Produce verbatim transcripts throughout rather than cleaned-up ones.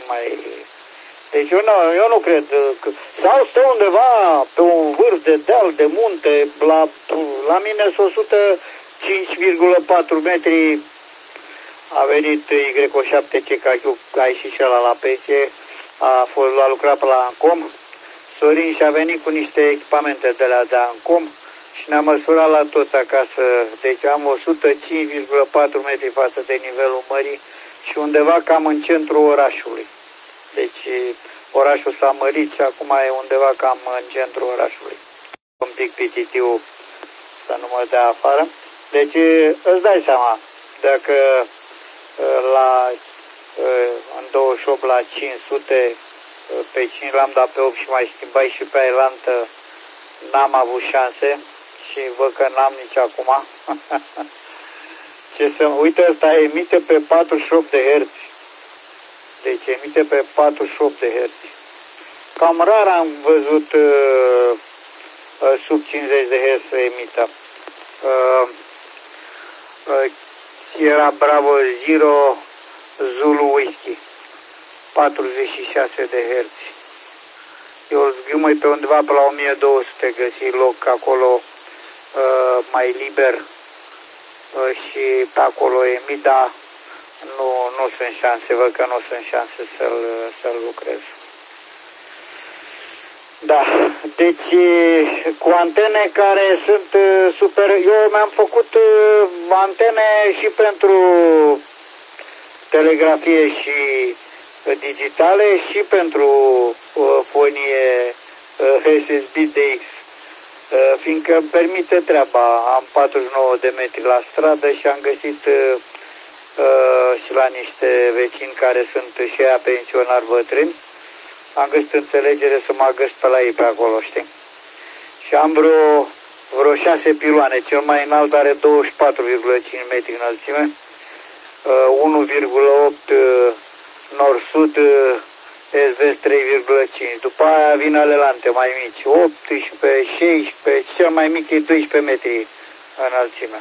mai... Deci eu nu, eu nu cred că... Sau stă undeva pe un vârf de deal, de munte, la, la mine sunt o sută cinci virgulă patru metri, a venit Y O șapte C K Q, ca și și ăla la pensie, a, fost, a lucrat pe la Ancom, Sorin și-a venit cu niște echipamente de la de Ancom și ne-a măsurat la toți acasă, deci am o sută cinci virgulă patru metri față de nivelul mării și undeva cam în centrul orașului. Deci orașul s-a mărit și acum e undeva cam în centrul orașului. Un pic pititiu să nu mă dea afară. Deci îți dai seama, dacă la, în douăzeci și opt la cinci sute, pe cinci l-am dat pe opt și mai schimbai și pe ailantă, n-am avut șanse și văd că n-am nici acum. Ce să, uite, ăsta emite pe patruzeci și opt de herți. Deci emite pe patruzeci și opt de herți. Cam rar am văzut uh, uh, sub cincizeci de herți să emită. Uh, uh, Sierra Bravo Zero Zulu Whisky. patruzeci și șase de herți. Eu zgâmăi pe undeva pe la o mie două sute găsi loc acolo uh, mai liber uh, și pe acolo emit, dar nu, nu sunt șanse, văd că nu sunt șanse să-l să-l lucrez. Da, deci cu antene care sunt super, eu mi-am făcut antene și pentru telegrafie și digitale și pentru uh, fonie uh, S S B D X, uh, fiindcă îmi permite treaba. Am patruzeci și nouă de metri la stradă și am găsit uh, uh, și la niște vecini care sunt și aia pensionari bătrâni, am găsit înțelegere să mă găsesc pe la ei pe acolo, știi? Și am vreo, vreo șase piloane, cel mai înalt are douăzeci și patru virgulă cinci metri înălțime, uh, unu virgulă opt uh, nord-sud, est-vest trei virgulă cinci. După aia vin alelante mai mici, optsprezece, șaisprezece, cel mai mic e doisprezece metri înălțime.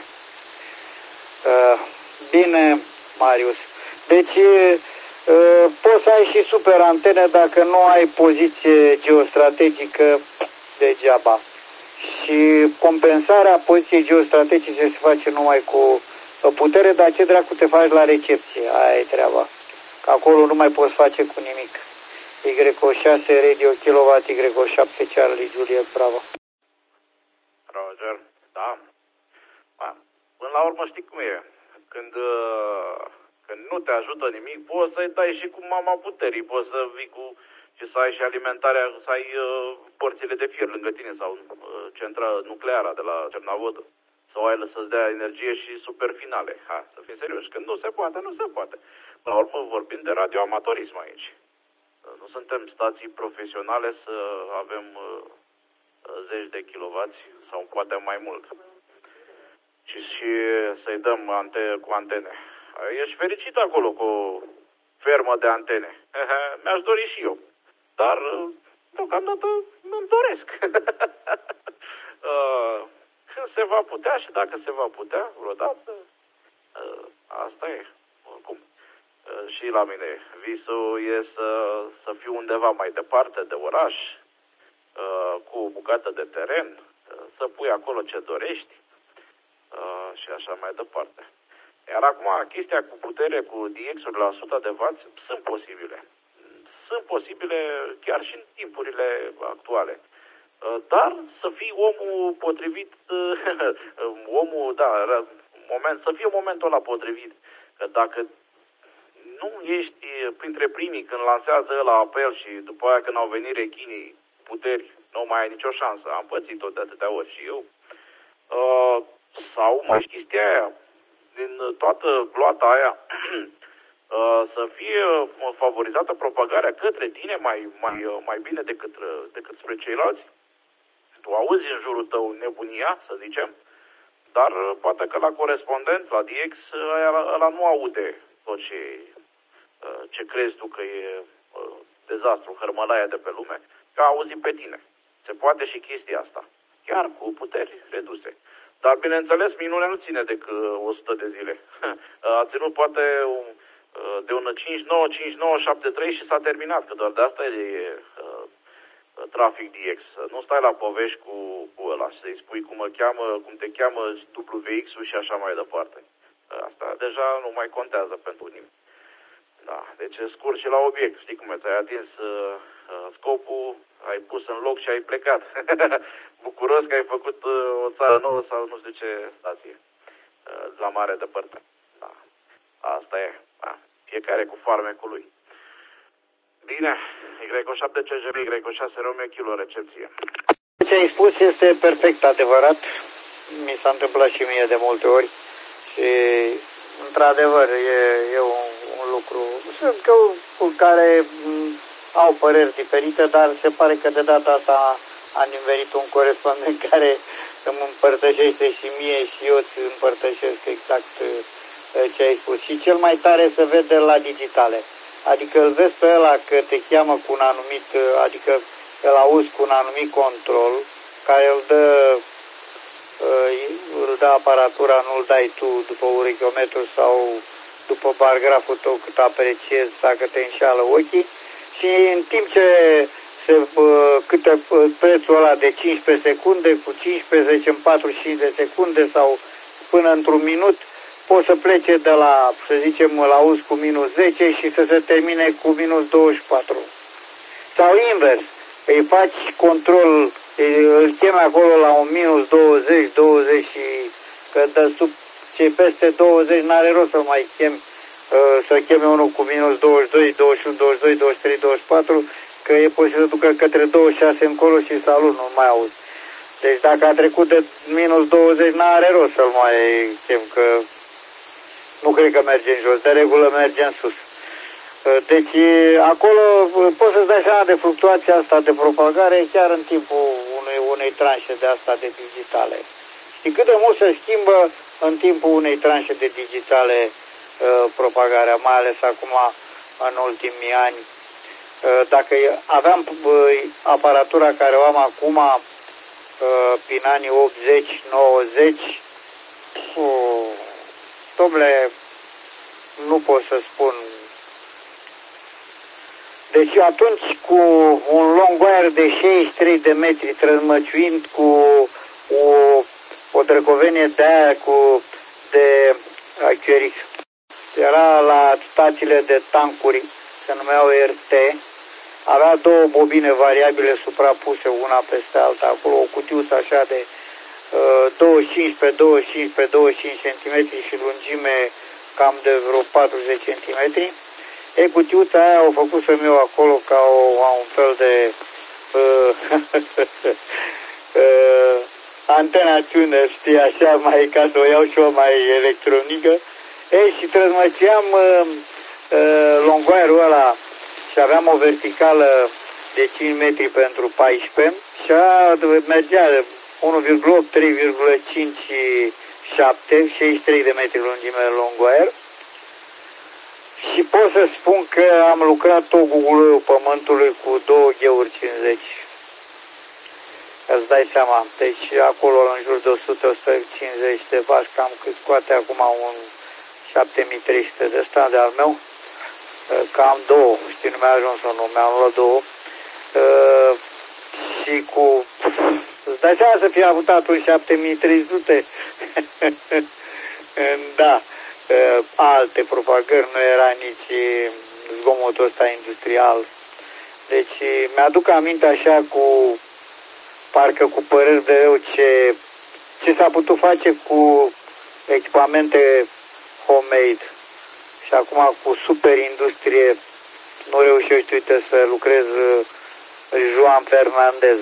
Uh, bine, Marius. Deci uh, poți să ai și super antene dacă nu ai poziție geostrategică degeaba. Și compensarea poziției geostrategice se face numai cu putere, dar ce dracu te faci la recepție? Aia e treaba. Că acolo nu mai poți face cu nimic. Y O șase Radio Kilowatt, Y O șapte Charlie Juliet Bravo. Roger, da. A, până la urmă știi cum e. Când, uh, când nu te ajută nimic, poți să-i dai și cu mama puterii. Poți să vii cu și să ai și alimentarea, să ai uh, porțile de fier lângă tine sau uh, centrala nucleară de la Cernavodă. Sau ai să-ți dea energie și super finale. Ha, să fim serioși. Când nu se poate, nu se poate. La urmă vorbim de radioamatorism aici. Nu suntem stații profesionale să avem uh, zeci de kilowați sau poate mai mult. Și, și să-i dăm ante, cu antene. Ești fericit acolo cu o fermă de antene. Mi-aș dori și eu. Dar deocamdată nu-mi doresc. uh, când se va putea și dacă se va putea vreodată, uh, asta e. Oricum. Și la mine visul e să, să fiu undeva mai departe de oraș, cu o bucată de teren, să pui acolo ce dorești și așa mai departe. Iar acum chestia cu putere, cu D X-uri la o sută de watt sunt posibile. Sunt posibile chiar și în timpurile actuale. Dar să fii omul potrivit, omul, da, moment, să fie momentul ăla potrivit. Că dacă nu ești printre primii când lansează ăla apel și după aia când au venit rechinii puteri, nu mai ai nicio șansă. Am pățit-o de atâtea ori și eu. Uh, sau mai știți chestia aia, din toată gloata aia, uh, să fie favorizată propagarea către tine mai, mai, mai bine decât, decât spre ceilalți. Tu auzi în jurul tău nebunia, să zicem, dar poate că la corespondent, la D X, ăla, ăla nu aude tot ce, ce crezi tu că e dezastru, hărmălaia de pe lume, că auzi pe tine. Se poate și chestia asta, chiar cu puteri reduse. Dar, bineînțeles, minunea nu ține decât o sută de zile. A ținut poate de un cinci nouă, cinci nouă, șapte trei și s-a terminat, că doar de asta e uh, trafic D X. Nu stai la povești cu, cu ăla, să-i spui cum mă cheamă, cum te cheamă W X-ul și așa mai departe. Asta deja nu mai contează pentru nimeni. Da, deci e scurt și la obiect. Știi cum e, ți-ai atins uh, scopul, ai pus în loc și ai plecat. Bucuros că ai făcut uh, o țară nouă sau nu știu ce stație. Uh, la mare depărtare. Da. Asta e. Da. Fiecare cu farmecul lui. Bine. Y șapte C J B, Y șase Romeo Kilo, recepție. Ce ai spus este perfect adevărat. Mi s-a întâmplat și mie de multe ori. Și într-adevăr e, e un, un lucru. Sunt că cu care m, au păreri diferite, dar se pare că de data asta am nimerit un corespondent care îmi împărtășește și mie și eu îți împărtășesc exact ce ai spus. Și cel mai tare se vede la digitale. Adică îl vezi pe ăla că te cheamă cu un anumit, adică îl auzi cu un anumit control, care îl dă, îl dă aparatura, nu îl dai tu după urichiometru sau după paragraful tău cât apreciezi dacă te înșeală ochii. Și în timp ce se, câte prețul ăla de cincisprezece secunde, cu cincisprezece, zece în patruzeci și cinci de secunde sau până într-un minut, poți să plece de la, să zicem, îl auzi cu minus zece și să se termine cu minus douăzeci și patru. Sau invers, îi faci control, îl chemi acolo la un minus douăzeci, douăzeci și că dă sub ce peste douăzeci n-are rost să mai chemi, să chemi unul cu minus douăzeci și doi, douăzeci și unu, douăzeci și doi, douăzeci și trei, douăzeci și patru, că e posibil să ducă către douăzeci și șase încolo și salut, nu mai auzi. Deci dacă a trecut de minus douăzeci, n-are rost să-l mai chem, că nu cred că merge în jos, de regulă merge în sus. Deci acolo poți să-ți dai seama de fluctuația asta de propagare chiar în timpul unei, unei tranșe de asta de digitale. Și cât de mult se schimbă în timpul unei tranșe de digitale uh, propagarea, mai ales acum în ultimii ani. Uh, dacă aveam uh, aparatura care o am acum uh, prin anii optzeci nouăzeci, uh, dom'le, nu pot să spun. Deci atunci cu un long wire de șaizeci și trei de metri trăzmăciuind cu o, o drăcovenie de aia cu de Q R X. Era la stațiile de tancuri, se numeau R T, avea două bobine variabile suprapuse una peste alta, acolo o cutiuță așa de uh, douăzeci și cinci pe douăzeci și cinci pe douăzeci și cinci centimetri și lungime cam de vreo patruzeci centimetri. E, cutiuța aia au făcut să-mi eu acolo ca o, un fel de uh, uh, antena tuner, știi, așa, mai ca să o iau și o mai electronică. Ei, și trăzmăceam uh, uh, longwire-ul ăla și aveam o verticală de cinci metri pentru paisprezece și a mergea unu virgulă opt, trei virgulă cinci șapte, șaizeci și trei de metri lungime longwire. Și pot să spun că am lucrat tot Google-ul Pământului cu două G-uri cincizeci. Îți dai seama. Deci acolo în jur de o sută, o sută cincizeci de vați, cam cât scoate acum un șapte mii trei sute de ăsta de al meu. Cam două. Știi, nu mi-a ajuns unul, mi-am luat două. Uh, și cu... Îți dai seama să fie avut atunci șapte mii trei sute? Da. Uh, alte propagări, nu era nici zgomotul ăsta industrial. Deci mi-aduc aminte așa cu, parcă cu păreri de rău ce, ce s-a putut face cu echipamente homemade. Și acum cu super industrie nu reușești, uite, să lucrez Joan Fernandez.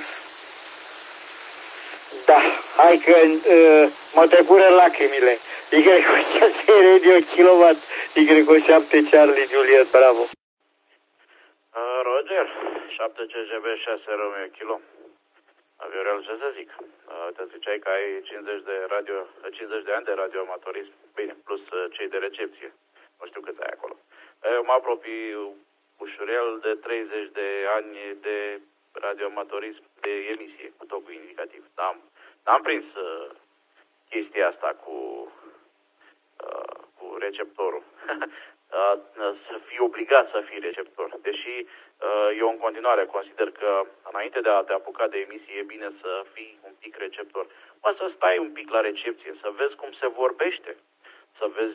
Da, hai că uh, mă trecură lacrimile. Y șase Radio Kilowatt, Y șapte Charlie Juliet, bravo. Uh, Roger, șapte C J B șase Romeo Kilo. Viorel, ce să zic? Uh, te ziceai că ai cincizeci de radio, cincizeci de ani de radioamatorism. Bine, plus uh, cei de recepție. Nu știu cât ai acolo. Eu mă apropii ușurel de treizeci de ani de radioamatorism de emisie, cu tot cu indicativ. N-am, n-am prins uh, chestia asta cu, uh, cu receptorul. să fii obligat să fii receptor. Deși eu în continuare consider că înainte de a te apuca de emisie e bine să fii un pic receptor. Mă, să stai un pic la recepție, să vezi cum se vorbește, să vezi,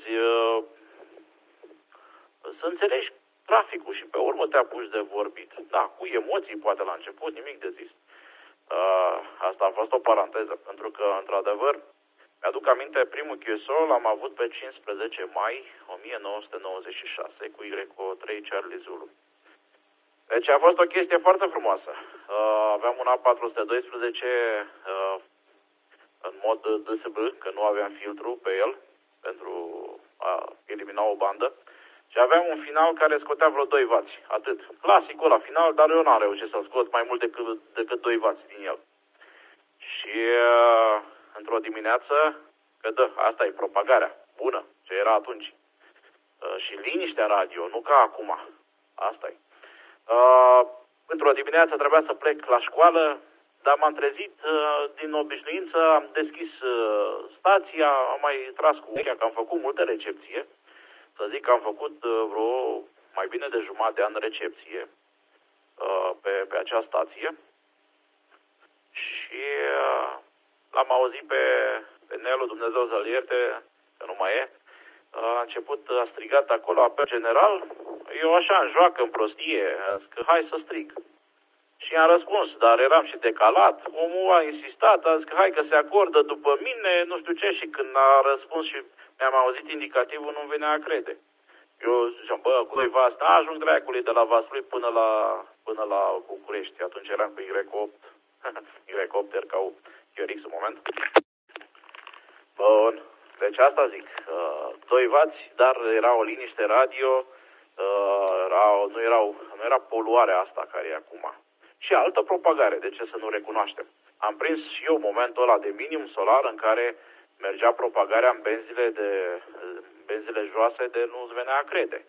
să înțelegi traficul și pe urmă te apuci de vorbit. Da, cu emoții poate la început, nimic de zis. Asta a fost o paranteză, pentru că, într-adevăr, mi-aduc aminte, primul Q S O l-am avut pe cincisprezece mai o mie nouă sute nouăzeci și șase cu Y O trei Charlie Zulu. Deci a fost o chestie foarte frumoasă. Uh, aveam un A patru sute doisprezece uh, în mod D S B, că nu aveam filtru pe el pentru a elimina o bandă. Și aveam un final care scotea vreo doi wați, atât. Clasicul la final, dar eu n-am reușit să scot mai mult decât, decât doi wați din el. Și uh, într-o dimineață, că da, asta e propagarea bună, ce era atunci. Uh, și liniștea radio, nu ca acum. Asta e. Uh, într-o dimineață trebuia să plec la școală, dar m-am trezit uh, din obișnuință, am deschis uh, stația, am mai tras cu urechea, că am făcut multe recepție. Să zic că am făcut uh, vreo mai bine de jumătate de an recepție uh, pe, pe acea stație. Și uh, l-am auzit pe, pe Nelu, Dumnezeu să-l ierte, că nu mai e. A început, a strigat acolo, apel general. Eu așa, în joacă, în prostie, a zis că hai să strig. Și i-am răspuns, dar eram și decalat. Omul a insistat, a zis că hai că se acordă după mine, nu știu ce, și când a răspuns și mi-am auzit indicativul, nu venea a crede. Eu ziceam, bă, cu doi Vaslui, ajung dracului de la Vaslui până la, până la București. Atunci eram cu Y opt, Y opt R K U, Q R X în moment. Bun. Deci asta zic, uh, doi wați, dar era o liniște radio, uh, era, nu, erau, nu era poluarea asta care e acum. Și altă propagare, de ce să nu recunoaștem? Am prins și eu momentul ăla de minim solar în care mergea propagarea în benzile, de, benzile joase de nu-ți venea a crede.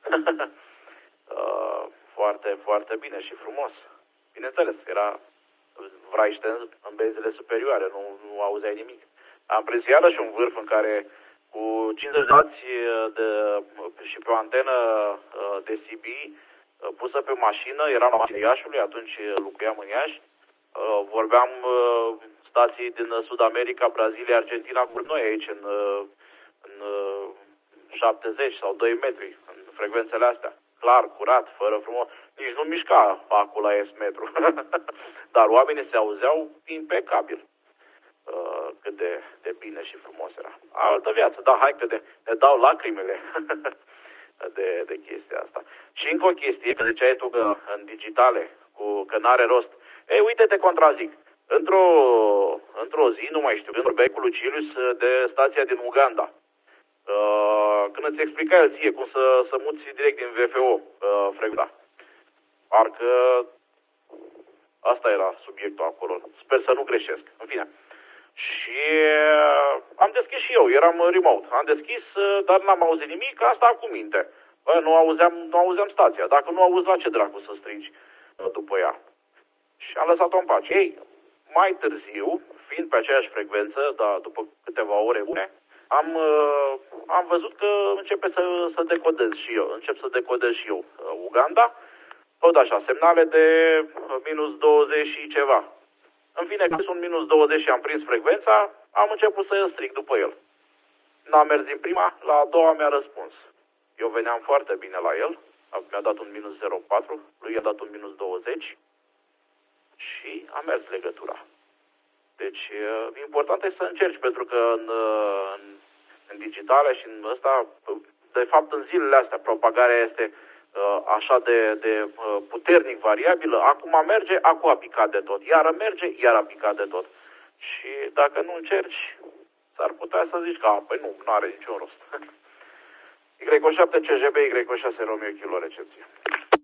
uh, foarte, foarte bine și frumos. Bineînțeles, era vraiște în benzile superioare, nu, nu auzeai nimic. Am prins iarăși un vârf în care cu cincizeci de wați de, și pe o antenă de C B pusă pe mașină, eram la mașina Iașului, atunci locuiam în Iași, vorbeam stații din Sud America, Brazilia, Argentina cu noi aici în, în șaptezeci sau doi metri, în frecvențele astea. Clar, curat, fără frumos, nici nu mișca acul la S metru, dar oamenii se auzeau impecabil. Uh, cât de, de bine și frumos era. Altă viață, da, hai că de, ne dau lacrimile de, de chestia asta. Și încă o chestie, că ziceai tu că în digitale, cu, că n-are rost. Ei, uite, te contrazic. Într-o, într-o zi, nu mai știu, când vorbeai cu Lucilius de stația din Uganda, uh, când îți explica el ție cum să, să muți direct din V F O uh, frecvența. Parcă asta era subiectul acolo. Sper să nu greșesc. În fine. Și uh, am deschis și eu, eram remote. Am deschis, uh, dar n-am auzit nimic, asta cu minte. Bă, nu auzeam, nu auzeam stația. Dacă nu auzi, la ce dracu să strigi uh, după ea? Și am lăsat-o în pace. Ei, mai târziu, fiind pe aceeași frecvență, dar după câteva ore bune, am, uh, am văzut că începe să, să decodez și eu. Încep să decodez și eu uh, Uganda. Tot așa, semnale de minus douăzeci și ceva. În fine, când sunt minus douăzeci și am prins frecvența, am început să strig după el. N-a mers din prima, la a doua mi-a răspuns. Eu veneam foarte bine la el, mi-a dat un minus zero virgulă patru, lui i-a dat un minus douăzeci și a mers legătura. Deci, important e să încerci, pentru că în, în, în digitale și în ăsta, de fapt în zilele astea, propagarea este așa de, de puternic variabilă, acum merge, acum a picat de tot, iară merge, iar a picat de tot. Și dacă nu încerci, s-ar putea să zici că, a, păi nu, nu are niciun rost. Y șapte C J B, Y șase Romeo Kilo recepție.